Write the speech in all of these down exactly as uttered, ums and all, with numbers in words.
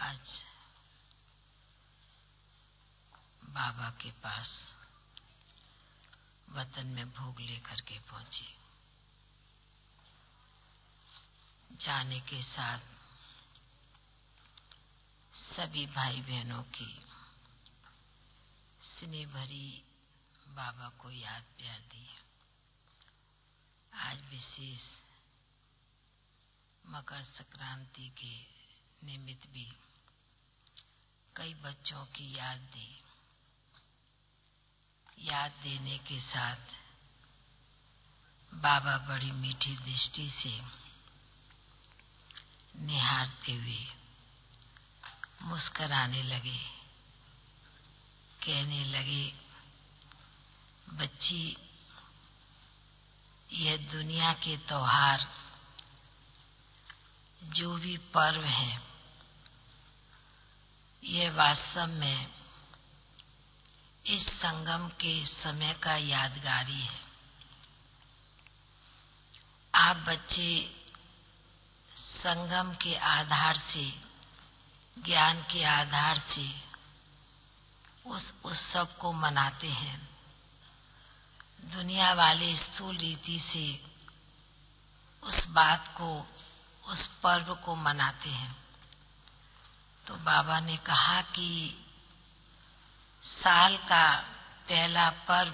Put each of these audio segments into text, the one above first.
आज बाबा के पास वतन में भोग लेकर के पहुंची। जाने के साथ सभी भाई बहनों की स्नेह भरी बाबा को याद प्यार दी। आज विशेष मकर संक्रांति के निमित्त भी कई बच्चों की याद दी। याद देने के साथ बाबा बड़ी मीठी दृष्टि से निहारते हुए मुस्कुराने लगे, कहने लगे, बच्ची, यह दुनिया के त्योहार जो भी पर्व हैं, यह वास्तव में इस संगम के समय का यादगारी है। आप बच्चे संगम के आधार से, ज्ञान के आधार से उस उत्सव को मनाते हैं। दुनिया वाले स्थूल रीति से उस बात को, उस पर्व को मनाते हैं। तो बाबा ने कहा कि साल का पहला पर्व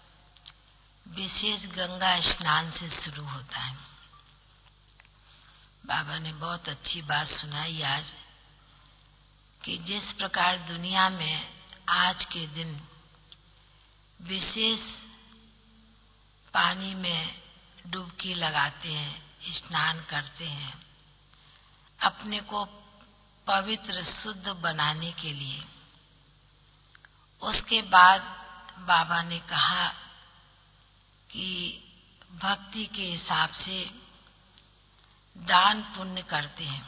विशेष गंगा स्नान से शुरू होता है। बाबा ने बहुत अच्छी बात सुनाई आज कि जिस प्रकार दुनिया में आज के दिन विशेष पानी में डुबकी लगाते हैं, स्नान करते हैं, अपने को पवित्र शुद्ध बनाने के लिए। उसके बाद बाबा ने कहा कि भक्ति के हिसाब से दान पुण्य करते हैं,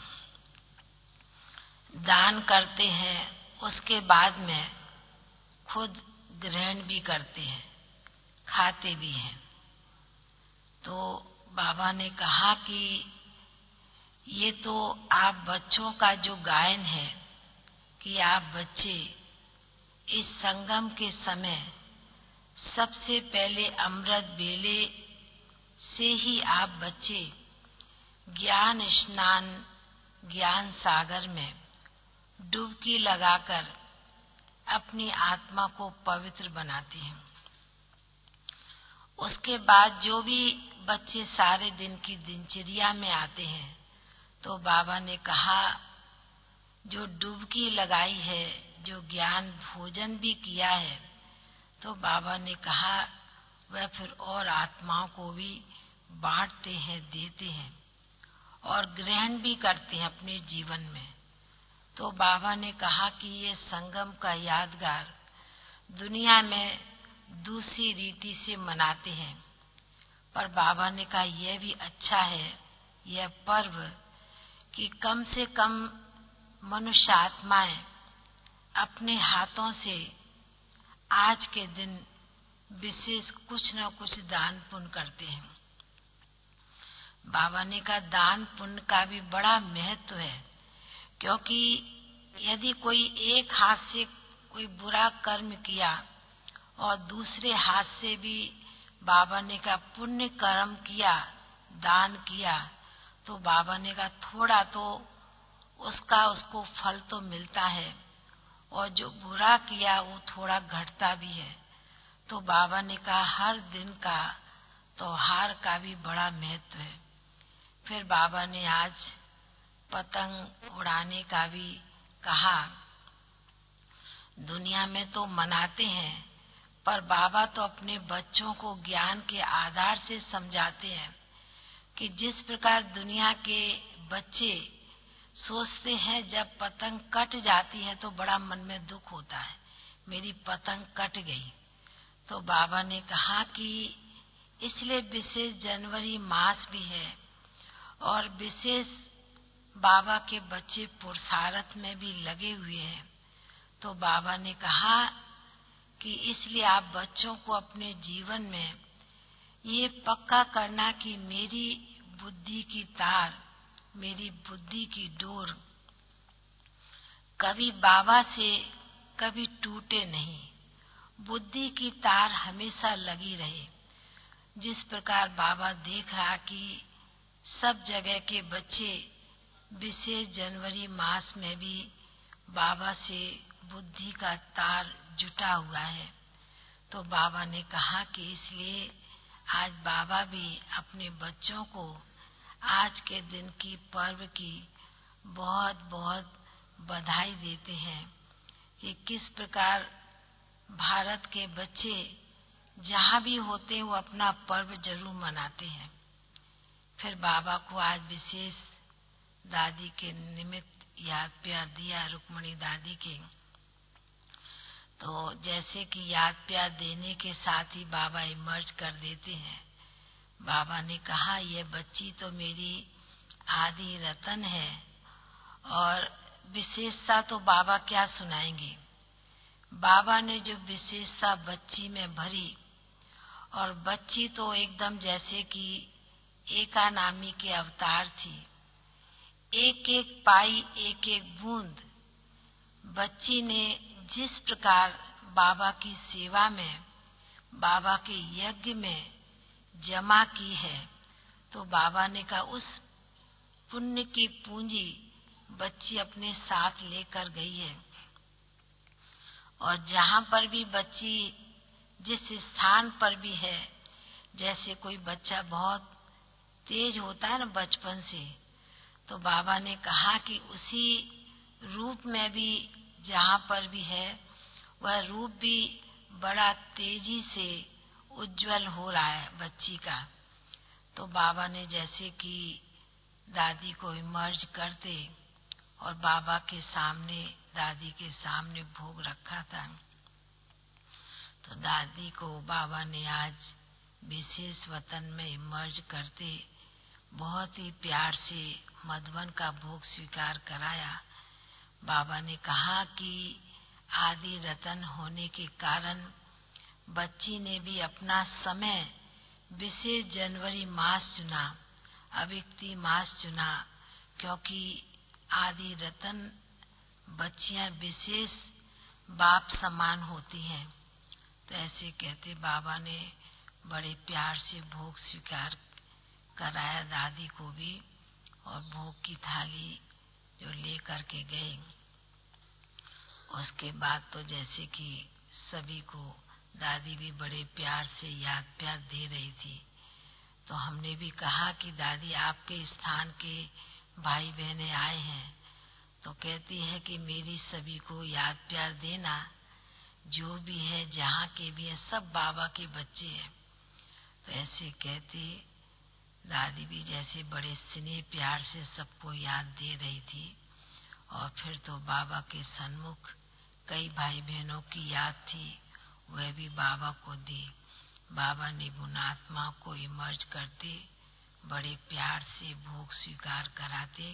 दान करते हैं, उसके बाद में खुद ग्रहण भी करते हैं, खाते भी हैं। तो बाबा ने कहा कि ये तो आप बच्चों का जो गायन है कि आप बच्चे इस संगम के समय सबसे पहले अमृत बेले से ही आप बच्चे ज्ञान स्नान, ज्ञान सागर में डुबकी लगाकर अपनी आत्मा को पवित्र बनाते हैं। उसके बाद जो भी बच्चे सारे दिन की दिनचर्या में आते हैं, तो बाबा ने कहा जो डुबकी लगाई है, जो ज्ञान भोजन भी किया है, तो बाबा ने कहा वह फिर और आत्माओं को भी बांटते हैं, देते हैं और ग्रहण भी करते हैं अपने जीवन में। तो बाबा ने कहा कि ये संगम का यादगार दुनिया में दूसरी रीति से मनाते हैं, पर बाबा ने कहा यह भी अच्छा है यह पर्व कि कम से कम मनुष्य आत्माएं अपने हाथों से आज के दिन विशेष कुछ न कुछ दान पुण्य करते हैं। बाबा ने कहा दान पुण्य का भी बड़ा महत्व है, क्योंकि यदि कोई एक हाथ से कोई बुरा कर्म किया और दूसरे हाथ से भी बाबा ने कहा पुण्य कर्म किया, दान किया, तो बाबा ने कहा थोड़ा तो उसका उसको फल तो मिलता है और जो बुरा किया वो थोड़ा घटता भी है। तो बाबा ने कहा हर दिन का त्योहार का भी बड़ा महत्व है। फिर बाबा ने आज पतंग उड़ाने का भी कहा। दुनिया में तो मनाते हैं, पर बाबा तो अपने बच्चों को ज्ञान के आधार से समझाते हैं कि जिस प्रकार दुनिया के बच्चे सोचते हैं जब पतंग कट जाती है तो बड़ा मन में दुख होता है, मेरी पतंग कट गई। तो बाबा ने कहा कि इसलिए विशेष जनवरी मास भी है और विशेष बाबा के बच्चे पुरुषार्थ में भी लगे हुए हैं। तो बाबा ने कहा कि इसलिए आप बच्चों को अपने जीवन में ये पक्का करना कि मेरी बुद्धि की तार, मेरी बुद्धि की डोर कभी बाबा से कभी टूटे नहीं, बुद्धि की तार हमेशा लगी रहे। जिस प्रकार बाबा देख रहा कि सब जगह के बच्चे विशेष जनवरी मास में भी बाबा से बुद्धि का तार जुटा हुआ है, तो बाबा ने कहा कि इसलिए आज बाबा भी अपने बच्चों को आज के दिन की पर्व की बहुत बहुत बधाई देते हैं कि किस प्रकार भारत के बच्चे जहाँ भी होते हैं वो अपना पर्व जरूर मनाते हैं। फिर बाबा को आज विशेष दादी के निमित्त याद प्यार दिया, रुक्मणी दादी के। तो जैसे कि याद प्यार देने के साथ ही बाबा इमर्ज कर देते हैं। बाबा ने कहा ये बच्ची तो मेरी आदि रतन है, और विशेषता तो बाबा क्या सुनाएंगे। बाबा ने जो विशेषता बच्ची में भरी, और बच्ची तो एकदम जैसे कि एका नामी के अवतार थी। एक एक पाई एक एक बूंद बच्ची ने जिस प्रकार बाबा की सेवा में, बाबा के यज्ञ में जमा की है, तो बाबा ने कहा उस पुण्य की पूंजी बच्ची अपने साथ लेकर गई है। और जहाँ पर भी बच्ची जिस स्थान पर भी है, जैसे कोई बच्चा बहुत तेज होता है ना बचपन से, तो बाबा ने कहा कि उसी रूप में भी जहाँ पर भी है वह रूप भी बड़ा तेजी से उज्जवल हो रहा है बच्ची का। तो बाबा ने जैसे कि दादी को इमर्ज करते और बाबा के सामने, दादी के सामने भोग रखा था, तो दादी को बाबा ने आज विशेष वतन में इमर्ज करते बहुत ही प्यार से मधुबन का भोग स्वीकार कराया। बाबा ने कहा कि आदि रतन होने के कारण बच्ची ने भी अपना समय विशेष जनवरी मास चुना, अविक्ती मास चुना, क्योंकि आदि रतन बच्चियां विशेष बाप समान होती हैं। तो ऐसे कहते बाबा ने बड़े प्यार से भोग स्वीकार कराया दादी को भी, और भोग की थाली जो ले करके गए। उसके बाद तो जैसे कि सभी को दादी भी बड़े प्यार से याद प्यार दे रही थी, तो हमने भी कहा कि दादी आपके स्थान के भाई बहने आए हैं, तो कहती है कि मेरी सभी को याद प्यार देना, जो भी है जहाँ के भी है सब बाबा के बच्चे हैं। तो ऐसे कहते दादी भी जैसे बड़े स्नेह प्यार से सबको याद दे रही थी। और फिर तो बाबा के सन्मुख कई भाई बहनों की याद थी, वह भी बाबा को दी। बाबा निगुण आत्मा को इमर्ज करते, बड़े प्यार से भोग स्वीकार कराते,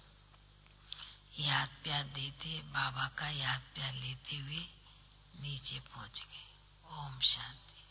याद प्यार देते, बाबा का याद प्यार लेते हुए नीचे पहुंच गए। ओम शांति।